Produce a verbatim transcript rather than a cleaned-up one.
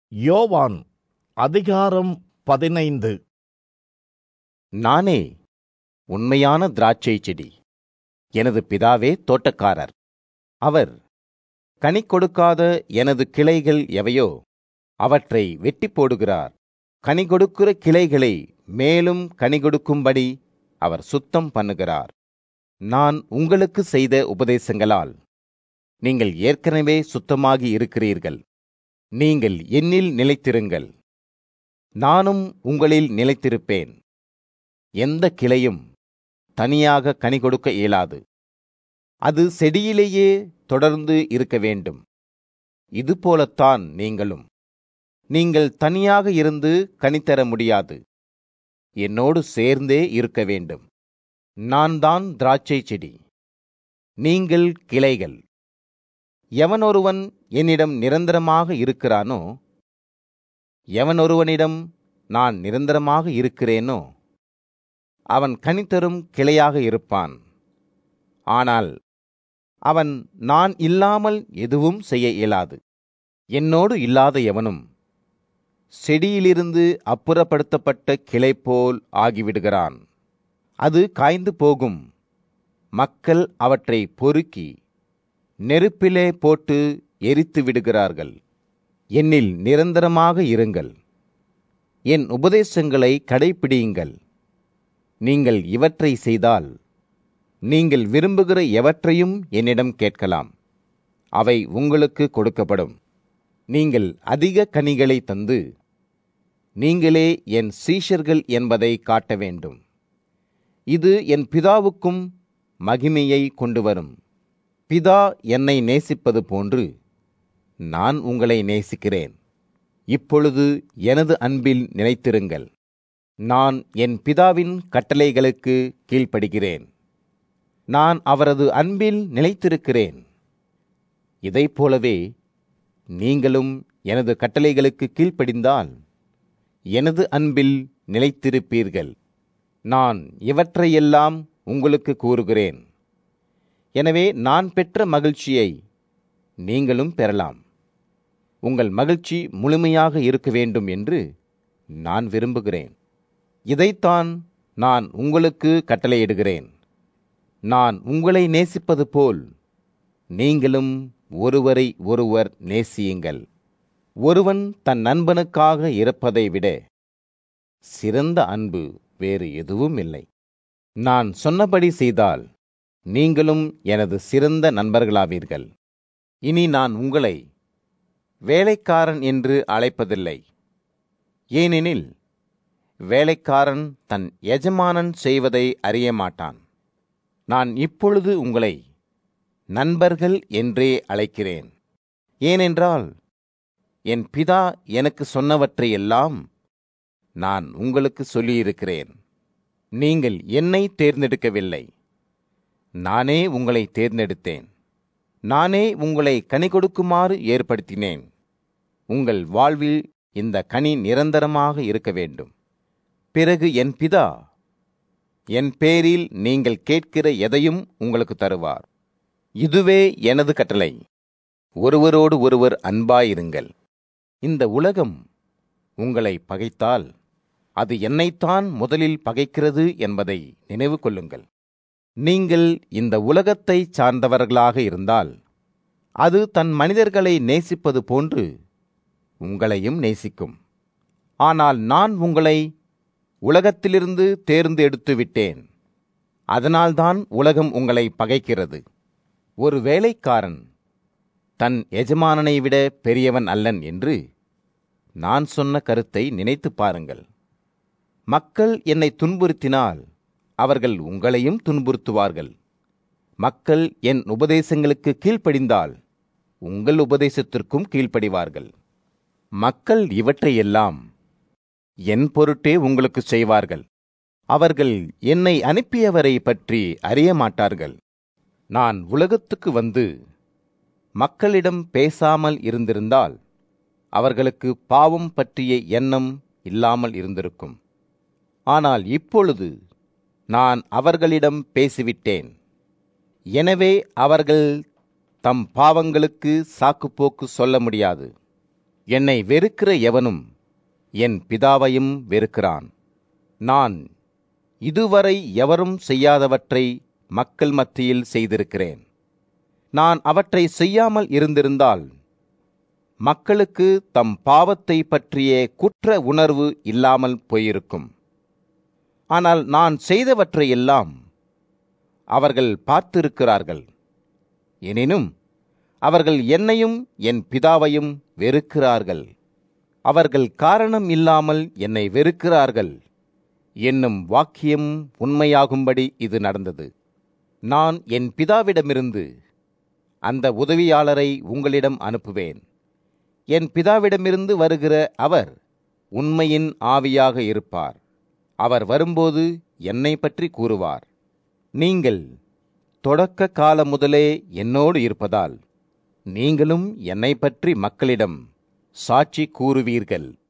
யோவான் அதிகாரம் பதினைந்து. நானே உண்மையான திராட்சை செடி, எனது பிதாவே தோட்டக்காரர். அவர் கனி கொடுக்காத எனது கிளைகள் எவையோ அவற்றை வெட்டி போடுகிறார். கனி கொடுக்கிற கிளைகளை மேலும் கனி கொடுக்கும்படி அவர் சுத்தம் பண்ணுகிறார். நான் உங்களுக்கு செய்த உபதேசங்களால் நீங்கள் ஏற்கனவே சுத்தமாகி இருக்கிறீர்கள். நீங்கள் என்னில் நிலைத்திருங்கள், நானும் உங்களில் நிலைத்திருப்பேன். எந்த கிளையும் தனியாக கனி கொடுக்க இயலாது, அது செடியிலேயே தொடர்ந்து இருக்க வேண்டும். இதுபோலத்தான் நீங்களும். நீங்கள் தனியாக இருந்து கனிதர முடியாது, என்னோடு சேர்ந்தே இருக்க வேண்டும். நான் தான் திராட்சை செடி, நீங்கள் கிளைகள். எவனொருவன் என்னிடம் நிரந்தரமாக இருக்கிறானோ, எவனொருவனிடம் நான் நிரந்தரமாக இருக்கிறேனோ, அவன் கனிதரும் கிளையாக இருப்பான். ஆனால் அவன் நான் இல்லாமல் எதுவும் செய்ய இயலாது. என்னோடு இல்லாத எவனும் செடியிலிருந்து அப்புறப்படுத்தப்பட்ட கிளை போல் ஆகிவிடுகிறான். அது காய்ந்து போகும். மக்கள் அவற்றை பொறுக்கி நெருப்பிலே போட்டு எரித்து விடுகிறார்கள். என்னில் நிரந்தரமாக இருங்கள், என் உபதேசங்களை கடைப்பிடியுங்கள். நீங்கள் இவற்றை செய்தால் நீங்கள் விரும்புகிற எவற்றையும் என்னிடம் கேட்கலாம், அவை உங்களுக்கு கொடுக்கப்படும். நீங்கள் அதிக கனிகளை தந்து நீங்களே என் சீஷர்கள் என்பதை காட்ட வேண்டும். இது என் பிதாவுக்கும் மகிமையை கொண்டு வரும். பிதா என்னை நேசிப்பது போன்று நான் உங்களை நேசிக்கிறேன். இப்பொழுது எனது அன்பில் நிலைத்திருங்கள். நான் என் பிதாவின் கட்டளைகளுக்கு கீழ்ப்படுகிறேன். நான் அவரது அன்பில் நிலைத்திருக்கிறேன். இதைப் போலவே நீங்களும் எனது கட்டளைகளுக்கு கீழ்ப்படிந்தால் எனது அன்பில் நிலைத்திருப்பீர்கள். நான் இவற்றையெல்லாம் உங்களுக்கு கூறுகிறேன். எனவே நான் பெற்ற மகிழ்ச்சியை நீங்களும் பெறலாம். உங்கள் மகிழ்ச்சி முழுமையாக இருக்க வேண்டும் என்று நான் விரும்புகிறேன். இதைத்தான் நான் உங்களுக்கு கட்டளையிடுகிறேன். நான் உங்களை நேசிப்பது போல் நீங்களும் ஒருவரை ஒருவர் நேசியுங்கள். ஒருவன் தன் நண்பனுக்காக இறப்பதை விட சிறந்த அன்பு வேறு எதுவும் இல்லை. நான் சொன்னபடி செய்தால் நீங்களும் எனது சிறந்த நண்பர்களாவீர்கள். இனி நான் உங்களை வேலைக்காரன் என்று அழைப்பதில்லை. ஏனெனில் வேலைக்காரன் தன் எஜமானன் செய்வதை அறிய மாட்டான். நான் இப்பொழுது உங்களை நண்பர்கள் என்றே அழைக்கிறேன். ஏனென்றால் என் பிதா எனக்கு சொன்னவற்றையெல்லாம் நான் உங்களுக்கு சொல்லியிருக்கிறேன். நீங்கள் என்னை தேர்ந்தெடுக்கவில்லை, நானே உங்களை தேர்ந்தெடுத்தேன். நானே உங்களை கனி கொடுக்குமாறு ஏற்படுத்தினேன். உங்கள் வாழ்வில் இந்த கனி நிரந்தரமாக இருக்க வேண்டும். பிறகு என் பிதா என் பேரில் நீங்கள் கேட்கிற எதையும் உங்களுக்கு தருவார். இதுவே எனது கட்டளை, ஒருவரோடு ஒருவர் அன்பாயிருங்கள். இந்த உலகம் உங்களை பகைத்தால் அது என்னைத்தான் முதலில் பகைக்கிறது என்பதை நினைவு கொள்ளுங்கள். நீங்கள் இந்த உலகத்தை சார்ந்தவர்களாக இருந்தால் அது தன் மனிதர்களை நேசிப்பது போன்று உங்களையும் நேசிக்கும். ஆனால் நான் உங்களை உலகத்திலிருந்து தேர்ந்து எடுத்து விட்டேன். அதனால்தான் உலகம் உங்களை பகைக்கிறது. ஒரு வேலைக்காரன் தன் எஜமானனை விட பெரியவன் அல்லன் என்று நான் சொன்ன கருத்தை நினைத்து பாருங்கள். மக்கள் என்னை துன்புறுத்தினால் அவர்கள் உங்களையும் துன்புறுத்துவார்கள். மக்கள் என் உபதேசங்களுக்கு கீழ்ப்படிந்தால் உங்கள் உபதேசத்திற்கும் கீழ்ப்படிவார்கள். மக்கள் இவற்றையெல்லாம் என் பொருட்டே உங்களுக்கு செய்வார்கள். அவர்கள் என்னை அனுப்பியவரை பற்றி அறிய மாட்டார்கள். நான் உலகத்துக்கு வந்து மக்களிடம் பேசாமல் இருந்திருந்தால் அவர்களுக்கு பாவம் பற்றிய எண்ணம் இல்லாமல் இருந்திருக்கும். ஆனால் இப்பொழுது நான் அவர்களிடம் பேசிவிட்டேன். எனவே அவர்கள் தம் பாவங்களுக்கு சாக்குப்போக்கு சொல்ல முடியாது. என்னை வெறுக்கிற எவனும் என் பிதாவையும் வெறுக்கிறான். நான் இதுவரை எவரும் செய்யாதவற்றை மக்கள் மத்தியில் செய்திருக்கிறேன். நான் அவற்றை செய்யாமல் இருந்திருந்தால் மக்களுக்கு தம் பாவத்தை பற்றிய குற்ற உணர்வு இல்லாமல் போயிருக்கும். ஆனால் நான் செய்தவற்றையெல்லாம் அவர்கள் பார்த்திருக்கிறார்கள். எனினும் அவர்கள் என்னையும் என் பிதாவையும் வெறுக்கிறார்கள். அவர்கள் காரணம் இல்லாமல் என்னை வெறுக்கிறார்கள் என்னும் வாக்கியம் உண்மையாகும்படி இது நடந்தது. நான் என் பிதாவிடமிருந்து அந்த உதவியாளரை உங்களிடம் அனுப்புவேன். என் பிதாவிடமிருந்து வருகிற அவர் உண்மையின் ஆவியாக இருப்பார். அவர் வரும்போது என்னை பற்றி கூறுவார். நீங்கள் தொடக்க காலம் முதலே என்னோடு இருப்பதால் நீங்களும் என்னை பற்றி மக்களிடம் சாட்சி கூறுவீர்கள்.